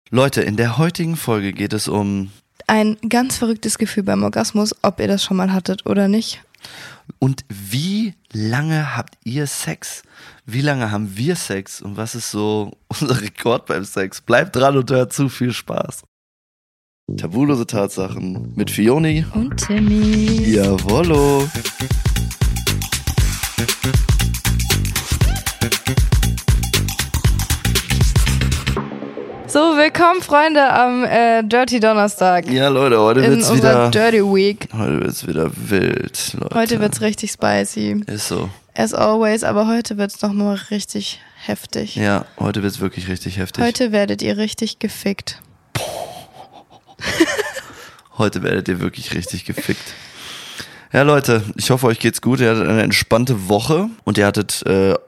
Leute, in der heutigen Folge geht es um ein ganz verrücktes Gefühl beim Orgasmus, ob ihr das schon mal hattet oder nicht. Und wie lange habt ihr Sex? Wie lange haben wir Sex? Und was ist so unser Rekord beim Sex? Bleibt dran und hört zu, viel Spaß. Tabulose Tatsachen mit Fioni und Timmy. Jawollo. So, willkommen Freunde am Dirty Donnerstag. Ja Leute, heute wird's wieder Dirty Week. Heute wird's wieder wild, Leute. Heute wird's richtig spicy. Ist so. As always, aber heute wird's nochmal richtig heftig. Ja, heute wird's wirklich richtig heftig. Heute werdet ihr richtig gefickt. Heute werdet ihr wirklich richtig gefickt. Ja Leute, ich hoffe euch geht's gut. Ihr hattet eine entspannte Woche und ihr hattet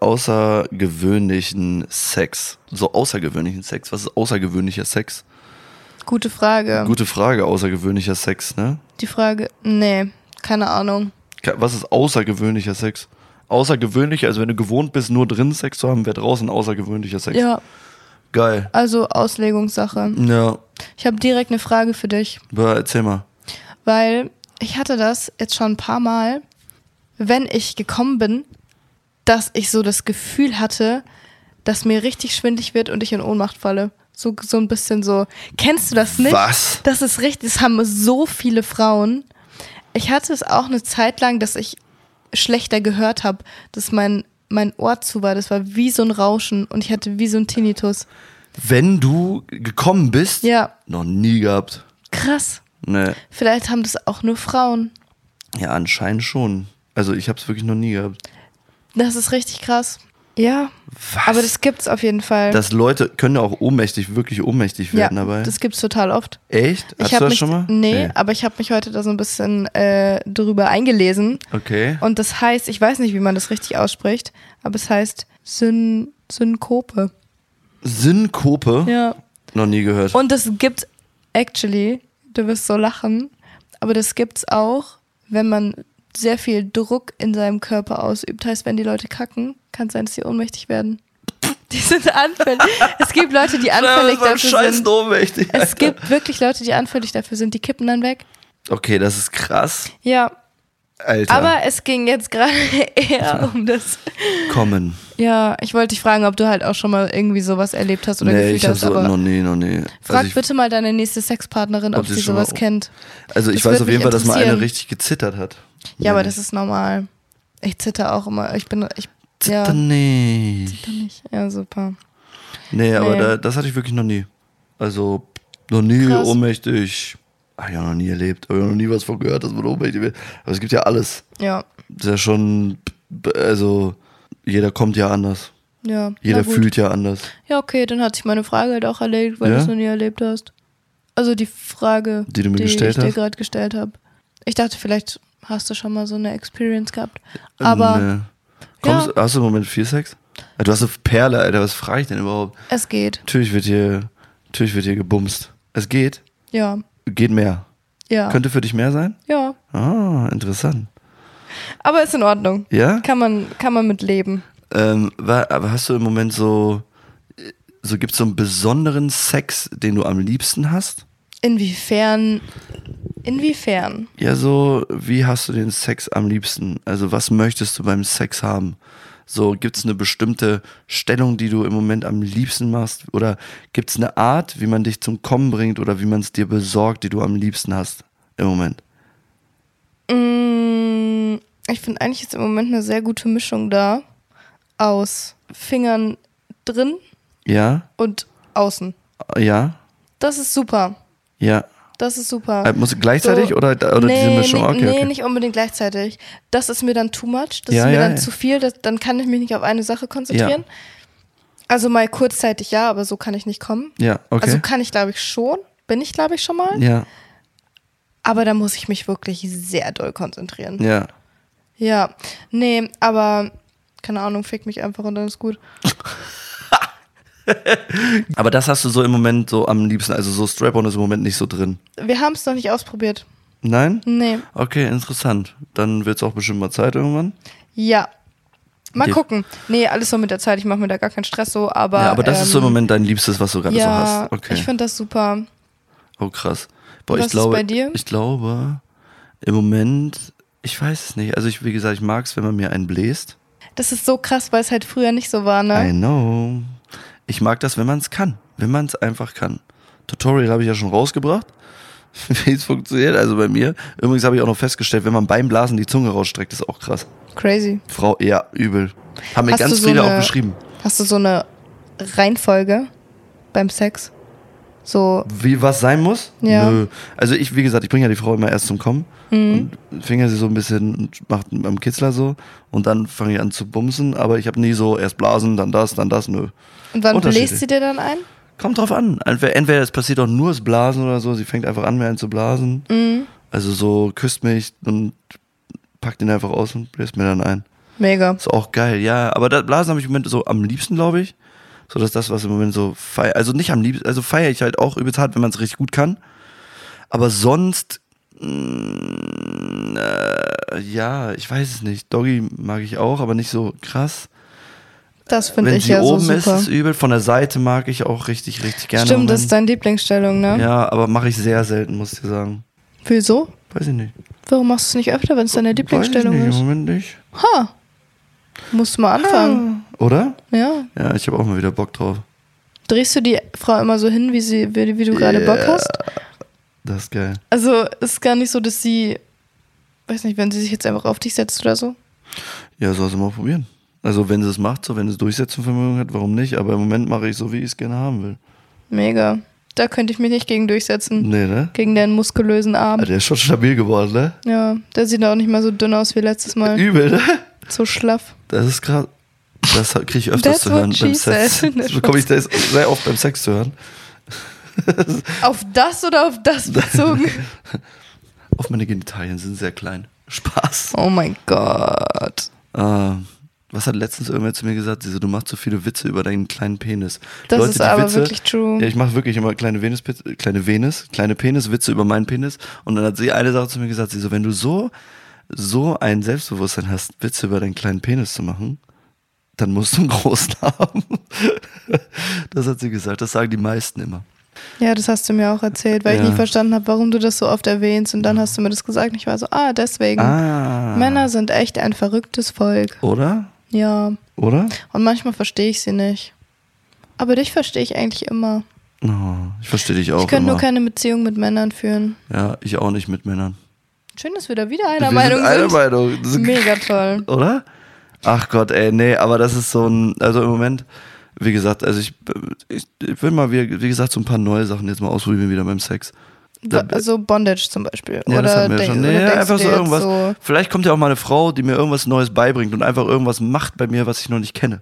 außergewöhnlichen Sex. So außergewöhnlichen Sex. Was ist außergewöhnlicher Sex? Gute Frage. Gute Frage, außergewöhnlicher Sex, ne? Die Frage, nee, keine Ahnung. Was ist außergewöhnlicher Sex? Außergewöhnlich, also wenn du gewohnt bist, nur drin Sex zu haben, wäre draußen außergewöhnlicher Sex. Ja. Geil. Also Auslegungssache. Ja. Ich habe direkt eine Frage für dich. Erzähl mal. Weil ich hatte das jetzt schon ein paar Mal, wenn ich gekommen bin, dass ich so das Gefühl hatte, dass mir richtig schwindelig wird und ich in Ohnmacht falle. So ein bisschen so. Kennst du das nicht? Was? Das ist richtig, das haben so viele Frauen. Ich hatte es auch eine Zeit lang, dass ich schlechter gehört habe, dass mein Ohr zu war. Das war wie so ein Rauschen und ich hatte wie so ein Tinnitus. Wenn du gekommen bist? Ja. Noch nie gehabt. Krass. Nee. Vielleicht haben das auch nur Frauen. Ja, anscheinend schon. Also ich habe es wirklich noch nie gehabt. Das ist richtig krass. Ja, was? Aber das gibt's auf jeden Fall. Dass Leute können ja auch wirklich ohnmächtig werden dabei. Das gibt's total oft. Echt? Hast du das schon mal? Nee, aber ich habe mich heute da so ein bisschen drüber eingelesen. Okay. Und das heißt, ich weiß nicht, wie man das richtig ausspricht, aber es heißt Synkope. Synkope? Ja. Noch nie gehört. Und das gibt's actually, du wirst so lachen, aber das gibt's auch, wenn man sehr viel Druck in seinem Körper ausübt. Heißt, wenn die Leute kacken, kann es sein, dass sie ohnmächtig werden. Die sind anfällig. Es gibt Leute, die anfällig dafür sind. Ohnmächtig. Es gibt wirklich Leute, die anfällig dafür sind. Die kippen dann weg. Okay, das ist krass. Ja. Alter. Aber es ging jetzt gerade eher um das Kommen. Ja, ich wollte dich fragen, ob du halt auch schon mal irgendwie sowas erlebt hast oder gefühlt hast. Nee, ich habe so noch nie. Frag bitte mal deine nächste Sexpartnerin, ob sie sowas kennt. Also ich weiß auf jeden Fall, dass mal eine richtig gezittert hat. Ja, aber das ist normal. Ich zitter auch immer. Zitter nicht. Zitter nicht. Ja, super. Nee, aber das hatte ich wirklich noch nie. Also noch nie krass. Ohnmächtig. Hab ich auch noch nie erlebt. Hab ich noch nie was von gehört, dass man ohnmächtig wird. Aber es gibt ja alles. Ja. Das ist ja schon, also jeder kommt ja anders. Ja. Jeder fühlt ja anders. Ja, okay, dann hat sich meine Frage halt auch erledigt, weil du es noch nie erlebt hast. Also die Frage, die ich dir gerade gestellt habe. Ich dachte, vielleicht hast du schon mal so eine Experience gehabt. Aber nee. Hast du im Moment viel Sex? Du hast eine Perle, Alter, was frage ich denn überhaupt? Es geht. Natürlich wird hier gebumst. Es geht? Ja. Geht mehr? Ja. Könnte für dich mehr sein? Ja. Ah, interessant. Aber ist in Ordnung. Ja? Kann man mit leben. Aber hast du im Moment so gibt's so einen besonderen Sex, den du am liebsten hast? Inwiefern? Ja, so, wie hast du den Sex am liebsten? Also, was möchtest du beim Sex haben? So, gibt's eine bestimmte Stellung, die du im Moment am liebsten machst? Oder gibt's eine Art, wie man dich zum Kommen bringt oder wie man es dir besorgt, die du am liebsten hast im Moment? Ich finde eigentlich jetzt im Moment eine sehr gute Mischung da aus Fingern drin und außen. Ja. Das ist super. Ja. Das ist super. Muss gleichzeitig so, oder diese Mischung? Okay. Nicht unbedingt gleichzeitig. Das ist mir dann too much. Das ist mir dann zu viel. Dann kann ich mich nicht auf eine Sache konzentrieren. Ja. Also mal kurzzeitig ja, aber so kann ich nicht kommen. Ja, okay. Also kann ich, glaube ich, schon. Bin ich, glaube ich, schon mal. Ja. Aber da muss ich mich wirklich sehr doll konzentrieren. Ja. Ja. Nee, aber keine Ahnung, fick mich einfach und dann ist gut. Aber das hast du so im Moment so am liebsten, also so Strap-on ist im Moment nicht so drin. Wir haben es noch nicht ausprobiert. Nein? Nee. Okay, interessant. Dann wird es auch bestimmt mal Zeit irgendwann. Ja. Mal gucken. Nee, alles so mit der Zeit. Ich mache mir da gar keinen Stress so, aber... Ja, aber das ist so im Moment dein Liebstes, was du gerade so hast. Okay. Ich finde das super. Oh, krass. Boah, Was ist bei dir? Ich glaube, im Moment, ich weiß es nicht. Also wie gesagt, ich mag es, wenn man mir einen bläst. Das ist so krass, weil es halt früher nicht so war, ne? I know. Ich mag das, wenn man es kann. Wenn man es einfach kann. Tutorial habe ich ja schon rausgebracht, wie es funktioniert. Also bei mir. Übrigens habe ich auch noch festgestellt, wenn man beim Blasen die Zunge rausstreckt, ist auch krass. Crazy. Frau, ja, übel. Haben mir ganz viele auch beschrieben. Hast du so eine Reihenfolge beim Sex? So. Wie was sein muss? Ja. Nö. Also wie gesagt, ich bringe ja die Frau immer erst zum Kommen. Und finger sie so ein bisschen, macht am Kitzler so. Und dann fange ich an zu bumsen. Aber ich habe nie so erst blasen, dann das, nö. Und wann bläst sie dir dann ein? Kommt drauf an. Entweder es passiert auch nur das Blasen oder so. Sie fängt einfach an, mir einen zu blasen. Also so küsst mich und packt ihn einfach aus und bläst mir dann ein. Mega. Ist auch geil, ja. Aber das Blasen habe ich im Moment so am liebsten, glaube ich. So, dass das, was im Moment so feier, also nicht am liebsten, also feiere ich halt auch übelst hart, wenn man es richtig gut kann. Aber sonst, ja, ich weiß es nicht. Doggy mag ich auch, aber nicht so krass. Das finde ich ja so super. Wenn sie oben ist, ist es übel. Von der Seite mag ich auch richtig gerne. Stimmt, das ist deine Lieblingsstellung, ne? Ja, aber mache ich sehr selten, muss ich dir sagen. Wieso? Weiß ich nicht. Warum machst du es nicht öfter, wenn es deine Lieblingsstellung ist? Weiß ich nicht, ist? im Moment nicht. Musst du mal anfangen. Oder? Ja. Ja, ich habe auch mal wieder Bock drauf. Drehst du die Frau immer so hin, wie du gerade Bock hast? Das ist geil. Also ist gar nicht so, dass sie, weiß nicht, wenn sie sich jetzt einfach auf dich setzt oder so? Ja, soll sie mal probieren. Also wenn sie es macht, so wenn sie Durchsetzungsvermögen hat, warum nicht? Aber im Moment mache ich so, wie ich es gerne haben will. Mega. Da könnte ich mich nicht gegen durchsetzen. Nee, ne? Gegen deinen muskulösen Arm. Der ist schon stabil geworden, ne? Ja, der sieht auch nicht mal so dünn aus wie letztes Mal. Übel, ne? So schlaff. Das ist krass. Das kriege ich öfters zu hören beim Sex. Das bekomme ich sehr oft beim Sex zu hören. Auf das oder auf das bezogen? Auf meine Genitalien sind sehr klein. Spaß. Oh mein Gott. Was hat letztens irgendwer zu mir gesagt? Sie so, du machst so viele Witze über deinen kleinen Penis. Das Leute, ist aber wirklich true. Ja, ich mache wirklich immer kleine Peniswitze über meinen Penis. Und dann hat sie eine Sache zu mir gesagt, sie so, wenn du so ein Selbstbewusstsein hast, Witze über deinen kleinen Penis zu machen, dann musst du einen großen haben. Das hat sie gesagt, das sagen die meisten immer. Ja, das hast du mir auch erzählt, weil ich nie verstanden habe, warum du das so oft erwähnst. Und dann hast du mir das gesagt und ich war so, deswegen. Männer sind echt ein verrücktes Volk. Oder? Ja. Oder? Und manchmal verstehe ich sie nicht. Aber dich verstehe ich eigentlich immer. Oh, ich verstehe dich auch Ich könnte nur keine Beziehung mit Männern führen. Ja, ich auch nicht mit Männern. Schön, dass wir da wieder einer Meinung sind. Einer Meinung. Das ist mega toll. Oder? Ach Gott, ey, nee, aber das ist so ein, also im Moment, wie gesagt, also ich will mal, wie gesagt, so ein paar neue Sachen jetzt mal ausprobieren wieder beim Sex. Also Bondage zum Beispiel. Ja, oder das hatten wir schon. Nee, einfach so irgendwas. So vielleicht kommt ja auch mal eine Frau, die mir irgendwas Neues beibringt und einfach irgendwas macht bei mir, was ich noch nicht kenne.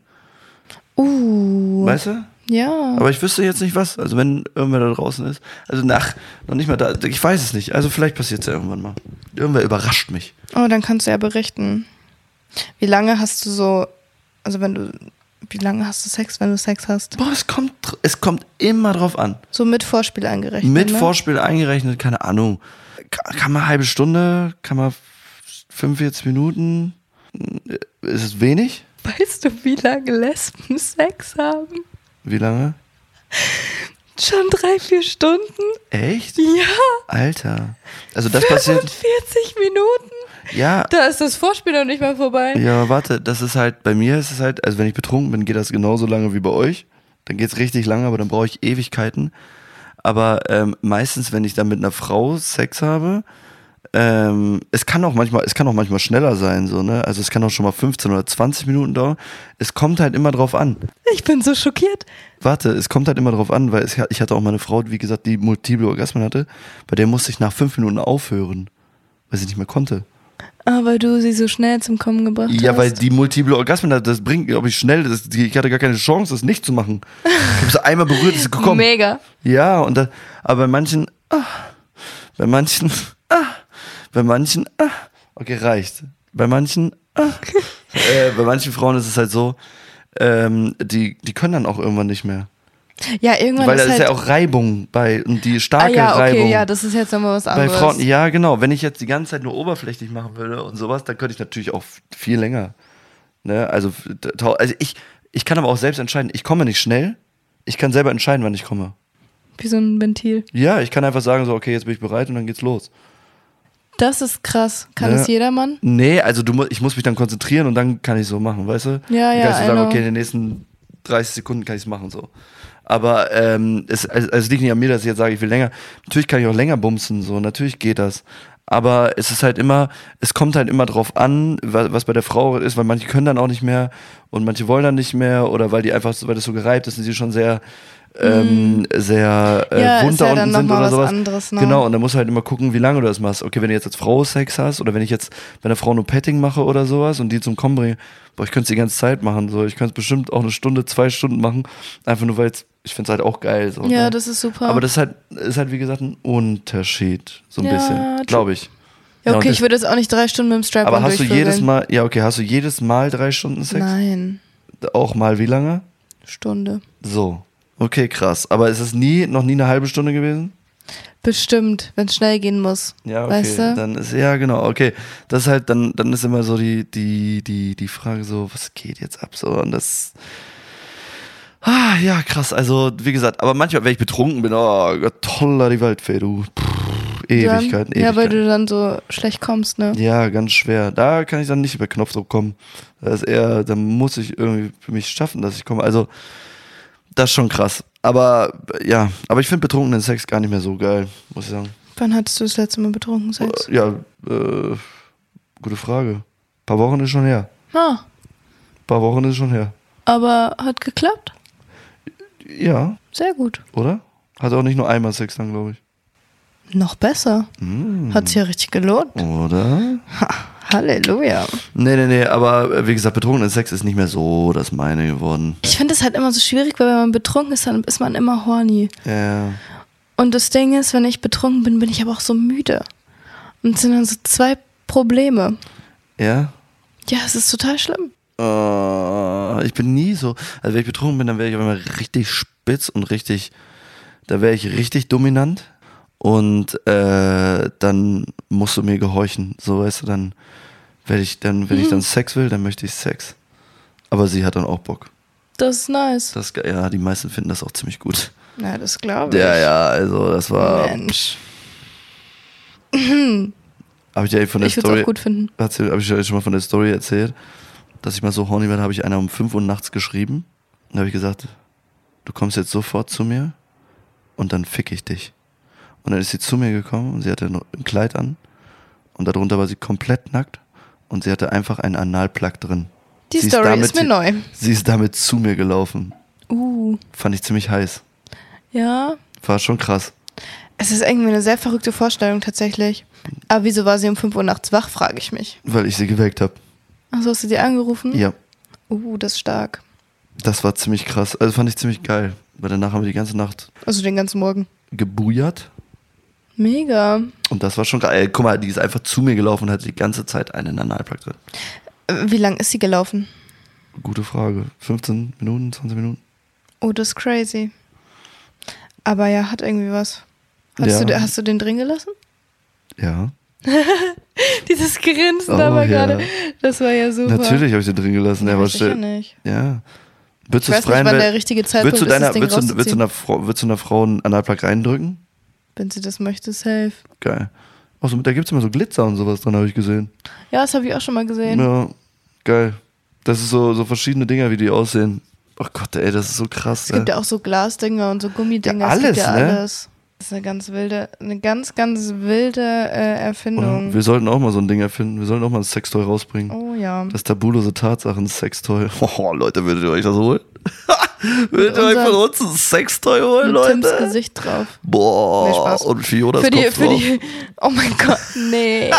Weißt du? Ja. Aber ich wüsste jetzt nicht was. Also wenn irgendwer da draußen ist. Also noch nicht mal da. Ich weiß es nicht. Also vielleicht passiert es ja irgendwann mal. Irgendwer überrascht mich. Oh, dann kannst du ja berichten. Wie lange hast du so, wie lange hast du Sex, wenn du Sex hast? Boah, es kommt immer drauf an. So mit Vorspiel eingerechnet, Mit ne? Vorspiel eingerechnet, keine Ahnung. Kann man eine halbe Stunde, kann man 45 Minuten. Ist es wenig? Weißt du, wie lange Lesben Sex haben? Wie lange? Schon 3-4 Stunden. Echt? Ja. Alter. Also das passiert. 45 Minuten? Ja. Da ist das Vorspiel noch nicht mal vorbei. Ja, warte, das ist halt, bei mir ist es halt, also wenn ich betrunken bin, geht das genauso lange wie bei euch. Dann geht's richtig lange, aber dann brauche ich Ewigkeiten. Aber meistens, wenn ich dann mit einer Frau Sex habe, es kann auch manchmal schneller sein, so, ne? Also es kann auch schon mal 15 oder 20 Minuten dauern. Es kommt halt immer drauf an. Ich bin so schockiert. Warte, es kommt halt immer drauf an, weil ich hatte auch mal eine Frau, wie gesagt, die multiple Orgasmen hatte, bei der musste ich nach 5 Minuten aufhören, weil sie nicht mehr konnte. Aber du sie so schnell zum Kommen gebracht hast. Ja, weil die multiple Orgasmen, das bringt, glaube ich, schnell, ich hatte gar keine Chance, das nicht zu machen. Ich habe sie einmal berührt, ist gekommen. Mega. Ja, aber bei manchen, okay, reicht. Bei manchen Frauen ist es halt so, die können dann auch irgendwann nicht mehr. Ja, irgendwann weil da ist halt ja auch Reibung und die starke Reibung. Ja, das ist jetzt nochmal was anderes. Bei Frauen, ja, genau. Wenn ich jetzt die ganze Zeit nur oberflächlich machen würde und sowas, dann könnte ich natürlich auch viel länger. Ne? Also ich kann aber auch selbst entscheiden, ich komme nicht schnell, ich kann selber entscheiden, wann ich komme. Wie so ein Ventil. Ja, ich kann einfach sagen so, okay, jetzt bin ich bereit und dann geht's los. Das ist krass. Kann es jedermann? Nee, also ich muss mich dann konzentrieren und dann kann ich so machen, weißt du? Ja, dann kannst du sagen, know. okay, in den nächsten 30 Sekunden kann ich es machen, so. Aber es liegt nicht an mir, dass ich jetzt sage, ich will länger. Natürlich kann ich auch länger bumsen, so, natürlich geht das. Aber es ist halt immer, es kommt halt immer drauf an, was bei der Frau ist, weil manche können dann auch nicht mehr und manche wollen dann nicht mehr oder weil die einfach, weil das so gereibt ist, sind sie schon sehr wund da unten sind oder sowas. Anderes, ne? Genau, und dann musst du halt immer gucken, wie lange du das machst. Okay, wenn du jetzt als Frau Sex hast oder wenn ich jetzt bei einer Frau nur Petting mache oder sowas und die zum Kommen bringe, boah, ich könnte es die ganze Zeit machen. So. Ich könnte es bestimmt auch 1 Stunde, 2 Stunden machen, einfach nur weil ich finde es halt auch geil. So, ja, ne? das ist super. Aber das ist halt wie gesagt ein Unterschied, so ein bisschen, glaube ich. Ja, okay, ich würde jetzt auch nicht 3 Stunden mit dem Strap-on Aber hast du jedes Mal, hast du jedes Mal 3 Stunden Sex? Nein. Auch mal wie lange? Stunde. So. Okay, krass. Aber ist es noch nie eine halbe Stunde gewesen? Bestimmt, wenn es schnell gehen muss. Ja, okay. Weißt du? Dann ist, ja, genau, okay. Das ist halt, dann ist immer so die Frage so, was geht jetzt ab? So, und das. Ja, krass. Also, wie gesagt, aber manchmal, wenn ich betrunken bin, oh Gott, toller die Waldfee, du. Ewigkeiten. Ja, weil du dann so schlecht kommst, ne? Ja, ganz schwer. Da kann ich dann nicht über Knopfdruck kommen. Das ist eher, da muss ich irgendwie für mich schaffen, dass ich komme. Also, das ist schon krass. Aber ja, ich finde betrunkenen Sex gar nicht mehr so geil, muss ich sagen. Wann hattest du das letzte Mal betrunken Sex? Gute Frage. Ein paar Wochen ist schon her. Aber hat geklappt? Ja. Sehr gut. Oder? Hat auch nicht nur einmal Sex dann, glaube ich. Noch besser. Hat sich ja richtig gelohnt. Oder? Halleluja. Nee, aber wie gesagt, betrunkener Sex ist nicht mehr so das meine geworden. Ich finde es halt immer so schwierig, weil wenn man betrunken ist, dann ist man immer horny. Ja. Und das Ding ist, wenn ich betrunken bin, bin ich aber auch so müde. Und es sind dann so 2 Probleme. Ja? Ja, es ist total schlimm. Ich bin nie so, also wenn ich betrunken bin, dann wäre ich immer richtig spitz und da wäre ich richtig dominant. Und dann musst du mir gehorchen, so weißt du, dann wenn ich dann Sex will, dann möchte ich Sex. Aber sie hat dann auch Bock. Das ist nice. Ja, die meisten finden das auch ziemlich gut. Ja, das glaube ich. Ja, also das war... Mensch. Habe ich dir von der ich würde es auch gut finden. Habe ich dir schon mal von der Story erzählt, dass ich mal so horny werde, habe ich einer um 5 Uhr nachts geschrieben. Dann habe ich gesagt, du kommst jetzt sofort zu mir und dann fick ich dich. Und dann ist sie zu mir gekommen und sie hatte noch ein Kleid an und darunter war sie komplett nackt und sie hatte einfach einen Analplug drin. Die Story ist mir neu. Sie ist damit zu mir gelaufen. Fand ich ziemlich heiß. Ja. War schon krass. Es ist irgendwie eine sehr verrückte Vorstellung tatsächlich. Aber wieso war sie um 5 Uhr nachts wach, frage ich mich. Weil ich sie geweckt habe. Achso, hast du sie angerufen? Ja. Das ist stark. Das war ziemlich krass. Also fand ich ziemlich geil. Weil danach haben wir die ganze Nacht... Also den ganzen Morgen. Gebujert. Mega. Und das war schon geil. Guck mal, die ist einfach zu mir gelaufen und hatte die ganze Zeit einen Analplug drin. Wie lang ist sie gelaufen? Gute Frage. 15 Minuten, 20 Minuten? Oh, das ist crazy. Aber ja, hat irgendwie was. Hast du den drin gelassen? Ja. Dieses Grinsen da war gerade. Das war ja super. Natürlich habe ich den drin gelassen. Ja, war sicher nicht. Ja. Ich weiß nicht, wann der richtige Zeitpunkt ist, das Ding rauszuziehen. Würdest du einer Frau einen Analplug reindrücken? Wenn sie das möchte, safe. Geil. Außer da gibt es immer so Glitzer und sowas dran, habe ich gesehen. Ja, das habe ich auch schon mal gesehen. Ja, geil. Das ist so verschiedene Dinger, wie die aussehen. Oh Gott, ey, das ist so krass. Es gibt ja auch so Glasdinger und so Gummidinger. Ja, alles, es gibt ja ne? alles. Das ist eine ganz, ganz wilde Erfindung. Oh, wir sollten auch mal so ein Ding erfinden. Wir sollten auch mal ein Sextoy rausbringen. Oh ja. Das tabulose Tatsachen-Sextoy. Oh, Leute, würdet ihr euch das holen? Würdet ihr euch von uns ein Sextoy holen, mit Leute? Tims Gesicht drauf. Boah, nee, Spaß. Und Fionas Kopf drauf. Oh mein Gott, nee.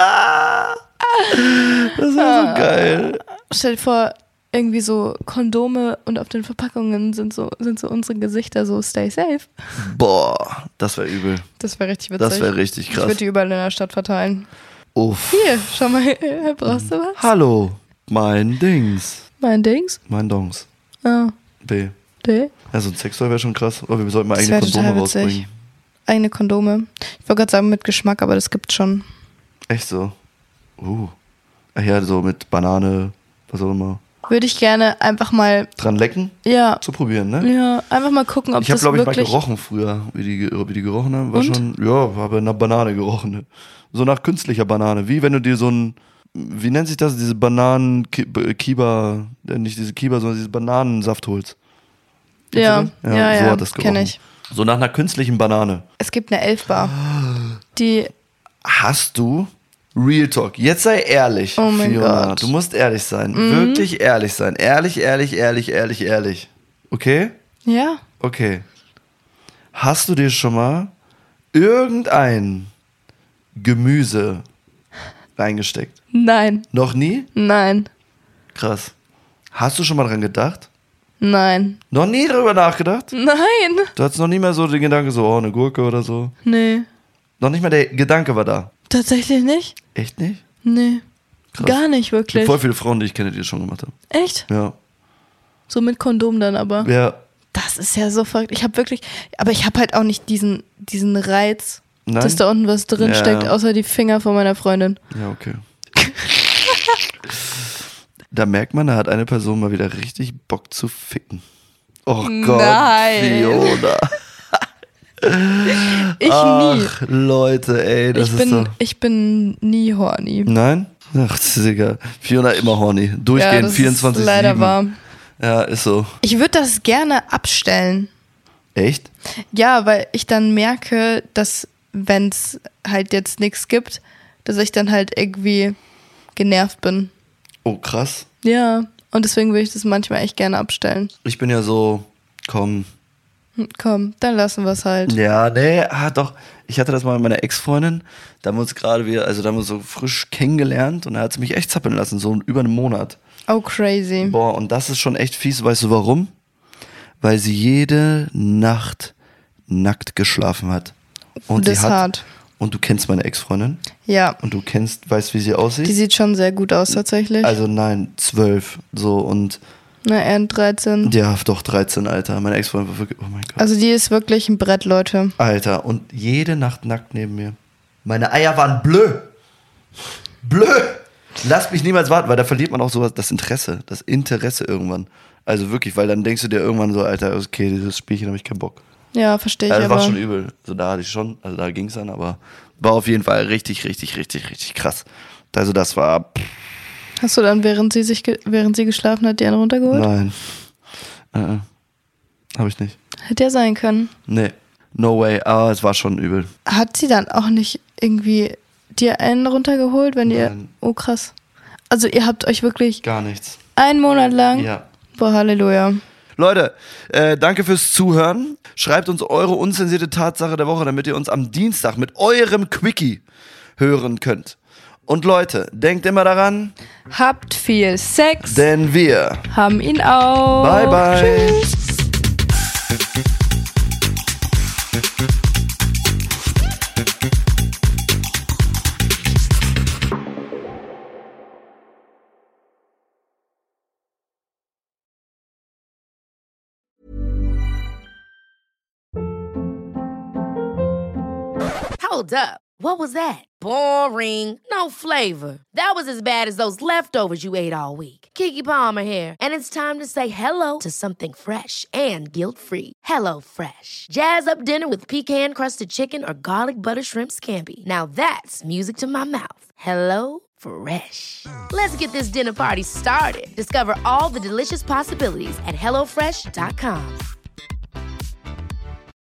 Das wäre so geil. Stell dir vor, irgendwie so Kondome und auf den Verpackungen sind so unsere Gesichter so stay safe. Boah, das wäre übel. Das wäre richtig witzig. Das wäre richtig krass. Ich würde die überall in der Stadt verteilen. Uff. Hier, schau mal, brauchst du was? Hallo, mein Dings. Mein Dings? Mein Dongs. Ah. B. D? Ja, so ein Sextoy wäre schon krass. Aber wir sollten mal eigene Kondome rausbringen. Eigene Kondome. Ich wollte gerade sagen mit Geschmack, aber das gibt's schon. Echt so? Ach ja, so mit Banane, was auch immer. Würde ich gerne einfach mal... Dran lecken? Ja. Zu probieren, ne? Ja, einfach mal gucken, ob das wirklich... Ich habe, glaube ich, mal gerochen früher, wie die gerochen haben. War und? Schon, ja, habe nach Banane gerochen. Ne? So nach künstlicher Banane. Wie wenn du dir so ein... Wie nennt sich das? Diese Bananen-Kiba... Nicht diese Kiba, sondern diese Bananensaft holst. Ja, so hat das gerochen. Kenn ich. So nach einer künstlichen Banane. Es gibt eine Elfbar. Die... Hast du... Real Talk. Jetzt sei ehrlich, oh mein Fiona. Gott. Du musst ehrlich sein. Wirklich ehrlich sein. Ehrlich. Okay? Ja. Okay. Hast du dir schon mal irgendein Gemüse reingesteckt? Nein. Noch nie? Nein. Krass. Hast du schon mal dran gedacht? Nein. Noch nie drüber nachgedacht? Nein. Du hattest noch nie mehr so den Gedanke, so, oh, eine Gurke oder so? Nee. Noch nicht mal der Gedanke war da? Tatsächlich nicht? Echt nicht? Nee. Krass. Gar nicht, wirklich. Es gibt voll viele Frauen, die ich kenne, die das schon gemacht haben. Echt? Ja. So mit Kondom dann aber. Ja. Das ist ja so verrückt. Ich habe halt auch nicht diesen Reiz, Nein? dass da unten was drin steckt, außer die Finger von meiner Freundin. Ja, okay. Da merkt man, da hat eine Person mal wieder richtig Bock zu ficken. Oh Gott, Fiona. Nie. Leute, ey, ich bin nie horny. Nein? Ach, das ist egal. Fiona immer horny. Durchgehend, das 24/7. Ist leider wahr. Ja, ist so. Ich würde das gerne abstellen. Echt? Ja, weil ich dann merke, dass, wenn es halt jetzt nichts gibt, dass ich dann halt irgendwie genervt bin. Oh, krass. Ja, und deswegen würde ich das manchmal echt gerne abstellen. Ich bin ja so, komm, dann lassen wir es halt. Ja, nee, doch. Ich hatte das mal mit meiner Ex-Freundin. Da haben wir uns gerade wieder, da haben wir so frisch kennengelernt und da hat sie mich echt zappeln lassen, so über einen Monat. Oh, crazy. Boah, und das ist schon echt fies. Weißt du warum? Weil sie jede Nacht nackt geschlafen hat. Und das ist hart. Und du kennst meine Ex-Freundin? Ja. Und du weißt, wie sie aussieht? Die sieht schon sehr gut aus, tatsächlich. Also nein, 12. So und... Na, eher 13. Ja, doch, 13, Alter. Meine Ex-Freundin war wirklich... Oh mein Gott. Also die ist wirklich ein Brett, Leute. Alter, und jede Nacht nackt neben mir. Meine Eier waren blö. Lass mich niemals warten, weil da verliert man auch sowas, das Interesse irgendwann. Also wirklich, weil dann denkst du dir irgendwann so, Alter, okay, dieses Spielchen habe ich keinen Bock. Ja, verstehe ich also, aber. Das war schon übel. So, da hatte ich schon, also da ging es dann, aber war auf jeden Fall richtig krass. Also das war... Hast du dann, während sie geschlafen hat, die einen runtergeholt? Nein. Habe ich nicht. Hätte ja sein können. Nee, no way, aber es war schon übel. Hat sie dann auch nicht irgendwie dir einen runtergeholt, wenn ihr... Oh, krass. Also ihr habt euch wirklich... Gar nichts. Einen Monat lang? Ja. Boah, Halleluja. Leute, danke fürs Zuhören. Schreibt uns eure unzensierte Tatsache der Woche, damit ihr uns am Dienstag mit eurem Quickie hören könnt. Und Leute, denkt immer daran, habt viel Sex, denn wir haben ihn auch. Bye, bye. Tschüss. Hold up. What was that? Boring. No flavor. That was as bad as those leftovers you ate all week. Keke Palmer here, and it's time to say hello to something fresh and guilt-free. Hello Fresh. Jazz up dinner with pecan-crusted chicken or garlic butter shrimp scampi. Now that's music to my mouth. Hello Fresh. Let's get this dinner party started. Discover all the delicious possibilities at HelloFresh.com.